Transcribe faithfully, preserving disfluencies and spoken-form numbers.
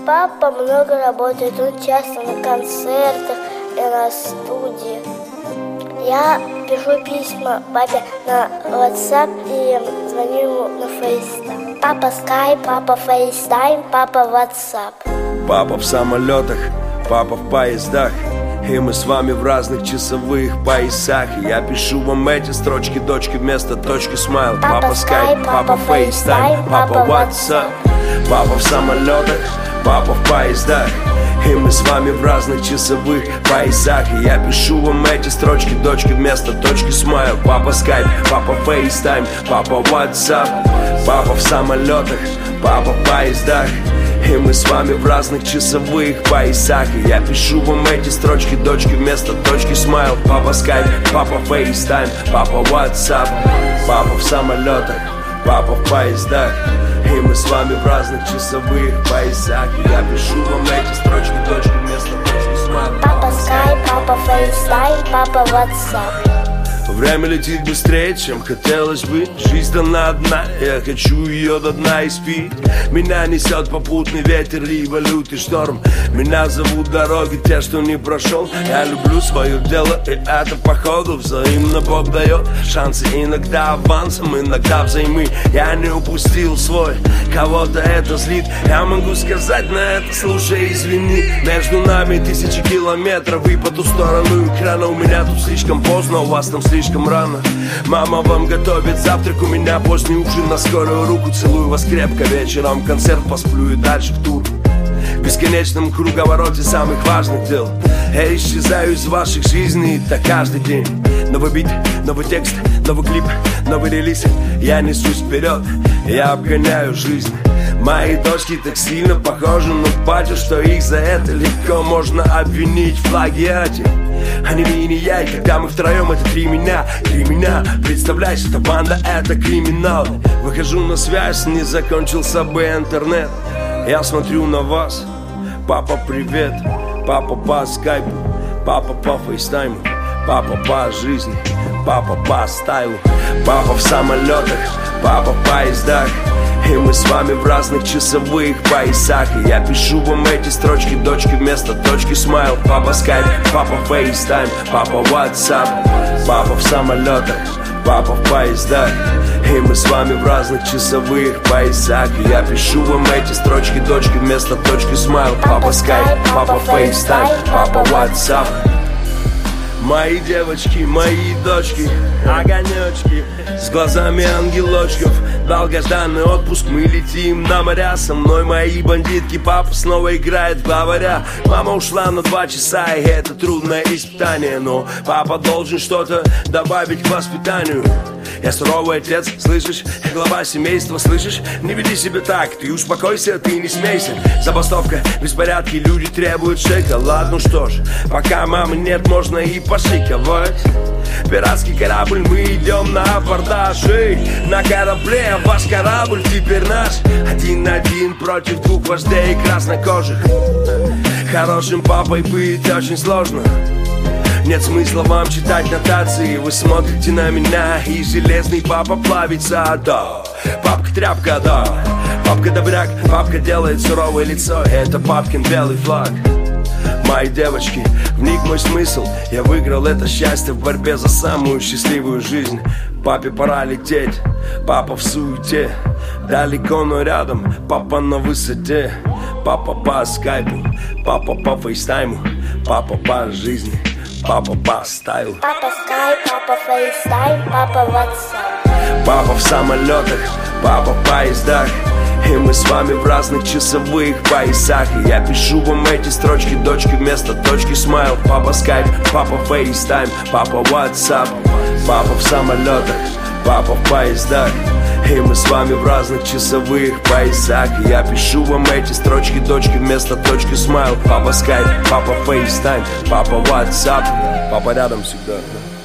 Папа много работает, он часто на концертах и на студии. Я пишу письма папе на WhatsApp и звоню ему на FaceTime. Папа Skype, папа FaceTime, папа WhatsApp. Папа в самолетах, папа в поездах, и мы с вами в разных часовых поясах. И я пишу вам эти строчки, дочки, вместо точки смайл. Папа Skype, папа FaceTime, папа WhatsApp. Папа в самолетах, папа в поездах, и мы с вами в разных часовых поясах. И я пишу вам эти строчки, дочки, вместо точки смайл. Папа Skype, папа FaceTime, папа WhatsApp. Папа в самолетах, папа в поездах, и мы с вами в разных часовых поясах. И я пишу вам эти строчки, дочки, вместо точки смайл. Папа Skype, папа FaceTime, папа WhatsApp. Папа в самолетах, папа в поездах, и мы с вами в разных часовых поясах. И я пишу вам эти строчки, дочки, вместо точки смайл. Папа Skype, папа FaceTime, папа WhatsApp. Время летит быстрее, чем хотелось бы. Жизнь дана одна, я хочу ее до дна испить. Меня несет попутный ветер и валют и шторм. Меня зовут дороги, те, что не прошел. Я люблю свое дело, и это походу взаимно Бог дает шансы, иногда авансом, иногда взаймы. Я не упустил свой, кого-то это злит. Я могу сказать на это, слушай, извини. Между нами тысячи километров, и по ту сторону экрана. У меня тут слишком поздно, у вас там слишком рано. Мама вам готовит завтрак, у меня поздний ужин на скорую руку. Целую вас крепко, вечером концерт, посплю и дальше в тур. В бесконечном круговороте самых важных дел я исчезаю из ваших жизней, так каждый день. Новый бит, новый текст, новый клип, новый релиз. Я несусь вперед, я обгоняю жизнь. Мои дочки так сильно похожи на батю, что их за это легко можно обвинить в плагиате. Они и не я, и когда мы втроем, это три меня, три меня. Представляешь, эта банда, это криминал. Выхожу на связь, не закончился бы интернет. Я смотрю на вас, папа, привет. Папа по скайпу, папа по фейстайму, папа по жизни, папа по стайлу. Папа в самолетах, папа в поездах, и мы с вами в разных часовых поясах. И я пишу вам эти строчки, дочки, вместо точки смайл. Папа Skype, папа FaceTime, папа WhatsApp. Папа в самолетах, папа в поездах, и мы с вами в разных часовых поясах. И я пишу вам эти строчки, дочки, вместо точки смайл. Папа Skype, папа FaceTime, папа WhatsApp. Мои девочки, мои дочки, огонечки с глазами ангелочков. Долгожданный отпуск, мы летим на моря. Со мной мои бандитки, папа снова играет в главаря. Мама ушла на два часа, и это трудное испытание. Но папа должен что-то добавить к воспитанию. Я суровый отец, слышишь? Я глава семейства, слышишь? Не веди себя так, ты успокойся, ты не смейся. Забастовка, беспорядки, люди требуют шоколад. Ну что ж, пока мамы нет, можно и пошиковать. Пиратский корабль, мы идем на абордаж. Эй, на корабле ваш корабль теперь наш. Один на один против двух вождей краснокожих. Хорошим папой быть очень сложно. Нет смысла вам читать нотации. Вы смотрите на меня, и железный папа плавится, да. Папка тряпка, да. Папка добряк, папка делает суровое лицо. Это папкин белый флаг. Мои девочки, в них мой смысл. Я выиграл это счастье в борьбе за самую счастливую жизнь. Папе пора лететь, папа в суете. Далеко, но рядом, папа на высоте. Папа по скайпу, папа по фейстайму, папа по жизни, папа по стайлу. Папа Skype, папа FaceTime, папа WhatsApp. Папа в самолетах, папа в поездах, и мы с вами в разных часовых поясах. И я пишу вам эти строчки, дочки, вместо точки смайл. Папа Skype, папа FaceTime, папа WhatsApp. Папа в самолетах, папа в поездах, и мы с вами в разных часовых поясах. И я пишу вам эти строчки, дочки, вместо точки смайл. Папа Skype, папа FaceTime, папа WhatsApp. Папа рядом всегда.